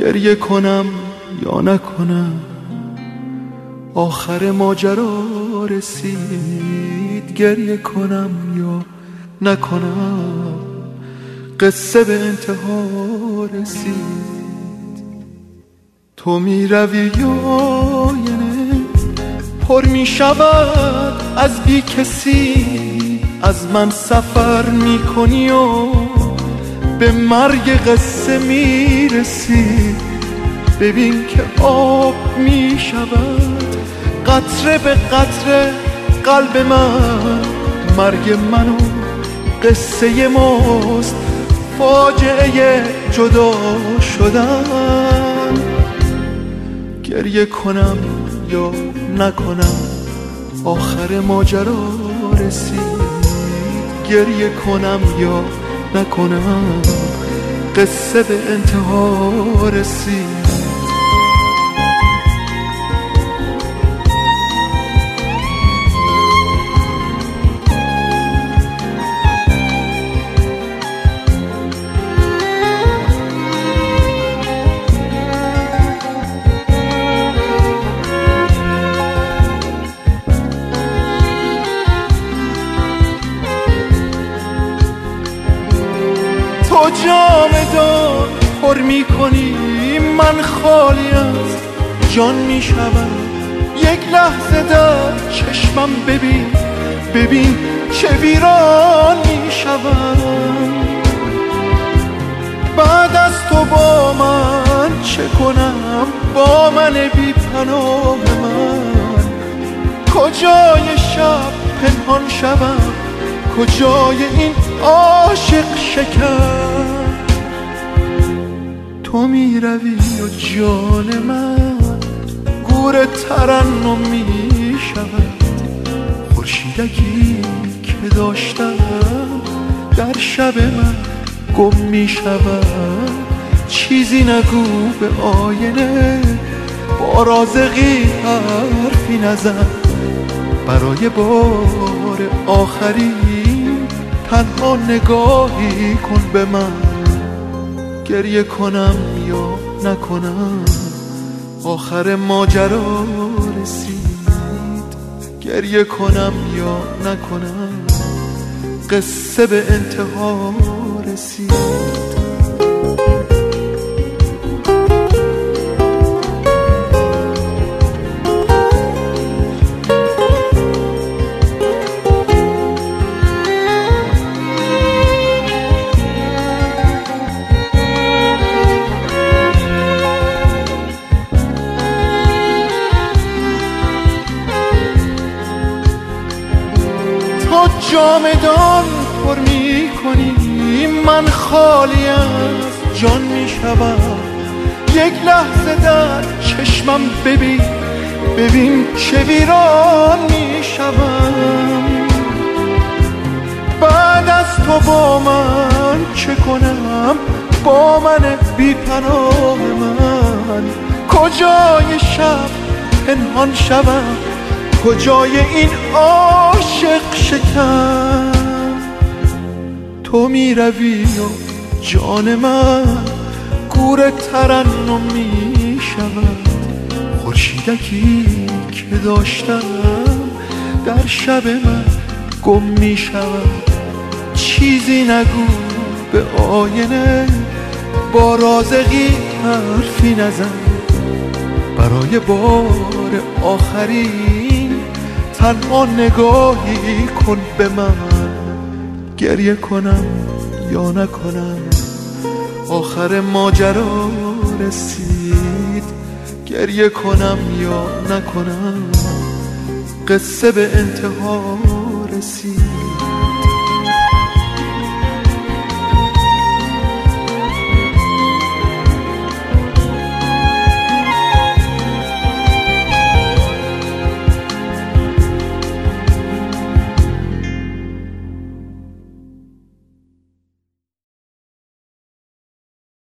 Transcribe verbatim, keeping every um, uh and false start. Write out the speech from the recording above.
گریه کنم یا نکنم، آخر ماجرا رسید. گریه کنم یا نکنم، قصه به انتها رسید. تو می روی یا نه پر می شود از بی کسی، از من سفر می کنی و به مرگ قصه می رسی. ببین که آب می شود قطره به قطره قلب من، مرگ منو قصه ماست، فاجعه جدا شدن. گریه کنم یا نکنم، آخر ماجرا رسید. گریه کنم یا نکنم، قصه به انتها رسید. تو جام دار پر می کنی، من خالی از جان می شدم. یک لحظه در چشمم ببین، ببین چه ویران می شدم. بعد از تو با من چه کنم، با من بی پناه من. کجای شب پنهان شوم، کجای این عاشق شکن. تو می روی و جان من گور ترنم می شود. خورشیدکی که داشتم در شب من گم می شود. چیزی نگو به آینه، با رازقی حرفی نزن. برای بار آخری تنها نگاهی کن به من. گریه کنم یا نکنم، آخر ماجرا رسید. گریه کنم یا نکنم، قصه به انتها رسید. جامدان پر می کنی، من خالی از جان می شدم. یک لحظه در چشمم ببین، ببین چه ویران می شدم. بعد از تو با من چه کنم، با من بی پناه من. کجای شب پنهان شوم، کجای این عاشق شکن. تو می روی و جان من گور ترنم می شود. خورشیدکی که داشتم در شب من گم می شود. چیزی نگو به آینه، با رازقی حرفی نزن. برای بار آخری تنها نگاهی کن به من. گریه کنم یا نکنم، آخر ماجرا رسید. گریه کنم یا نکنم، قصه به انتها رسید.